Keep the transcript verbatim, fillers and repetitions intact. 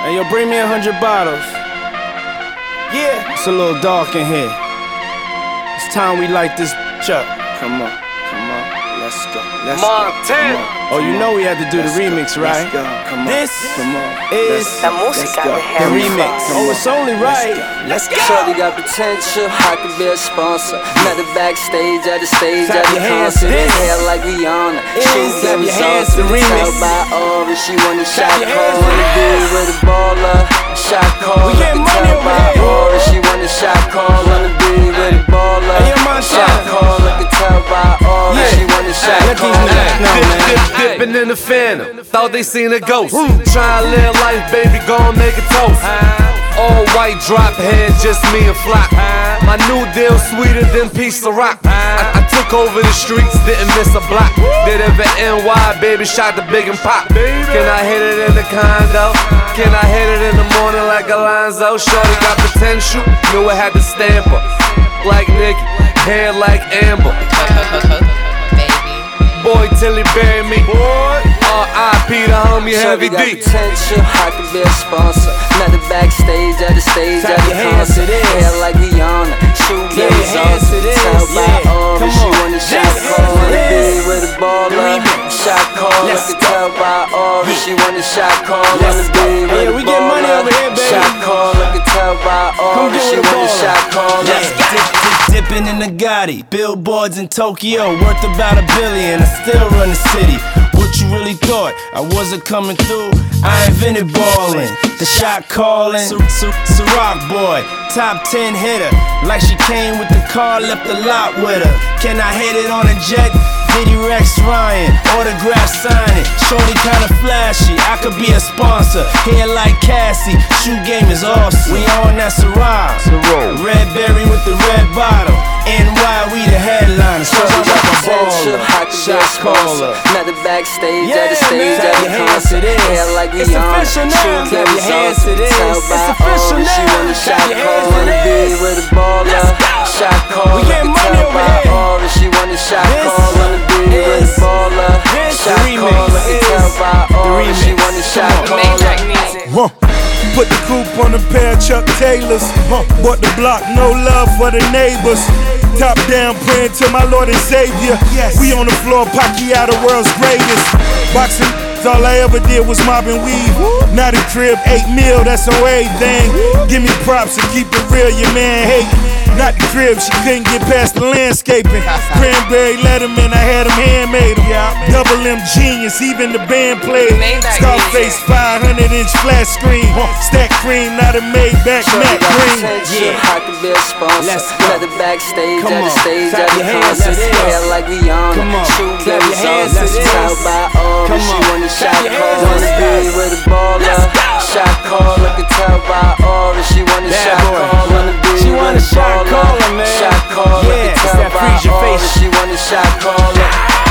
Hey, yo, bring me a hundred bottles. Yeah, it's a little dark in here. It's time we light this up. Come on, come on, let's go. Let's Montana. go. Oh, you know we had to do the remix, right? Let's go. Come on. This Come on. is La música de the Harry remix. Fox. Oh, it's only right. Let's go. Shorty got potential, I could be a sponsor. Met her backstage at the stage Clap at the your hands concert. to this. Hair like Rihanna. Is. She Clap give your us hands all to to remix. tell by Aura. She want a shot your call. hands to Wanna be this. with a baller. Shot call. We getting Can money tell over by here. Aura. She want a shot call. Wanna be with a baller. Hey, yo, Montana. Shot call. I can tell by Aura. Yeah. She want a shot Let call. these niggas know, Dip, man. dip, dipping in the phantom. Thought they seen a ghost. Try to live life, baby, gon' make a toast. All white drop head, just me and Flock. My new deal sweeter than piece of rock. I, I took over the streets, didn't miss a block. Did it for N Y, baby, shot the big and pop. Can I hit it in the condo? Can I hit it in the morning like Alonzo? Shorty got potential, knew I had to stamp her. Like Nicki, hair like Amber. Boy, till he bury me. Boy, R I P the homie Heavy Shorty got D. potential, I could be a sponsor. Met her backstage at the stage Clap at your the hands to concert. this. Hair like Rihanna. Shoe Clap your hands to this. Tell by Yeah. Aura. Come She on. want a shot This call. Wanna is be with a the baller. remix. Shot call. Let's I can go. tell by Aura. She want a shot call. Let's Wanna go. be Hey, with we a get money baller. over here, baby. Shot call. I can tell by Come Aura. get She with a want a baller. shot call. Yeah. Let's go. Dip, dip, dipping in the Gotti. Billboards in Tokyo, worth about a billion. I still run the city. What you really thought? I wasn't coming through. I invented ballin', the shot callin'. Ciroc boy, top ten hitter. Like she came with the car, left the lot with her. Can I hit it on a jet? Diddy Rex Ryan, autograph signing. Shorty kinda flashy, I could be a sponsor. Hair like Cassie, shoe game is awesome. We on that Ciroc, red berry with the red bottle. N Y, we the headliners. Cause I'm like a Potential, I baller, could be a shot sponsor. caller. Met her backstage Yeah, at the stage man. at Clap the your hands to concert. this. Hair like It's Rihanna. official now. Shoe Clap your game hands sauce. to this. Tell It's by official Aura. She now. want a Clap shot your call. hands to Wanna be this. with a baller. Let's go. Shot call. We I getting can money tell over by here. Aura. She want a shot This call. Wanna be with is- a baller. this Shot remix call. I can tell is by the Aura. She remix. want a Come shot on. call. Maybach music. Huh. Put the coupe on a pair of Chuck Taylors. Huh. Bought the block, no love for the neighbors. Top down, praying to my Lord and Savior. Yes. We on the floor, Pacquiao, the world's greatest. Boxing, all I ever did was mob and weed. Now the crib, eight mil, that's on everything. Give me props and keep it real, your man hate. Not the crib, she couldn't get past the landscaping. Cranberry Letterman, I had him handmade 'em. Double M genius, even the band played. Maybach Scarface, music. five hundred inch flat screen. Stack cream, not a Maybach, Shorty matte got green. potential, Yeah. I could be a sponsor. Let's go. Met her backstage Come at the on. stage Clap at the your hands to concert. this. Hair like Rihanna. Come on. Shoe Clap game your hands sauce. to this. Tell by Aura. Come She on. want a Clap shot your call. hands to Wanna be this. with a baller. Shot call. I can tell by Aura. She want a Bad shot boy. call. Wanna be She with want a a shot baller. caller, man. Shot call. Yeah, I it's can tell that by freeze your Aura. face. She want a shot caller.